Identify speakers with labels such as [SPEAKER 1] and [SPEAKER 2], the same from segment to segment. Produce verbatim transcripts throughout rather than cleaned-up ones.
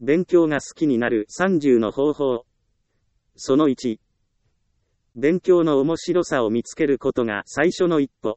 [SPEAKER 1] 勉強が好きになるさんじゅうの方法。そのいち。勉強の面白さを見つけることが最初の一歩。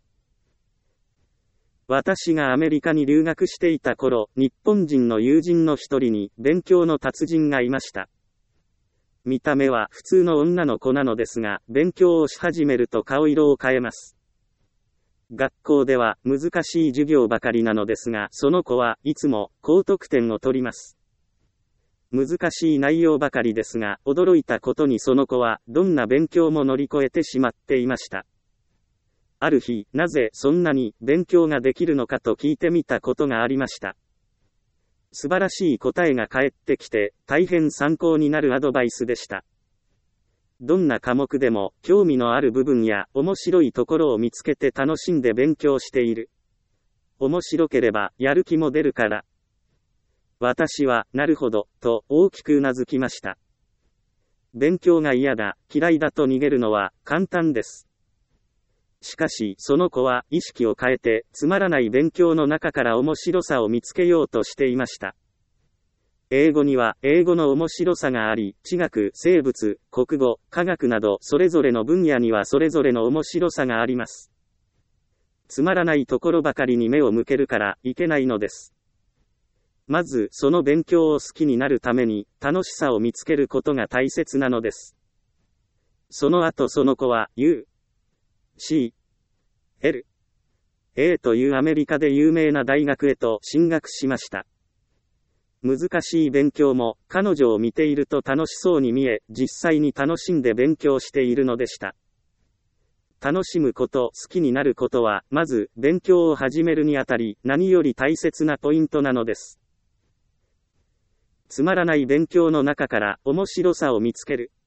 [SPEAKER 1] 私がアメリカに留学していた頃、日本人の友人の一人に勉強の達人がいました。見た目は普通の女の子なのですが、勉強をし始めると顔色を変えます。学校では難しい授業ばかりなのですが、その子はいつも高得点を取ります。難しい内容ばかりですが、驚いたことにその子はどんな勉強も乗り越えてしまっていました。ある日、なぜそんなに勉強ができるのかと聞いてみたことがありました。素晴らしい答えが返ってきて、大変参考になるアドバイスでした。どんな科目でも興味のある部分や面白いところを見つけて楽しんで勉強している。面白ければやる気も出るから。私は、なるほど、と大きくうなずきました。勉強が嫌だ、嫌いだと逃げるのは簡単です。しかし、その子は意識を変えて、つまらない勉強の中から面白さを見つけようとしていました。英語には英語の面白さがあり、地学、生物、国語、科学などそれぞれの分野にはそれぞれの面白さがあります。つまらないところばかりに目を向けるからいけないのです。まず、その勉強を好きになるために、楽しさを見つけることが大切なのです。その後その子は、ユー、シー、エル、エー というアメリカで有名な大学へと進学しました。難しい勉強も、彼女を見ていると楽しそうに見え、実際に楽しんで勉強しているのでした。楽しむこと、好きになることは、まず、勉強を始めるにあたり、何より大切なポイントなのです。つまらない勉強の中から面白さを見つける。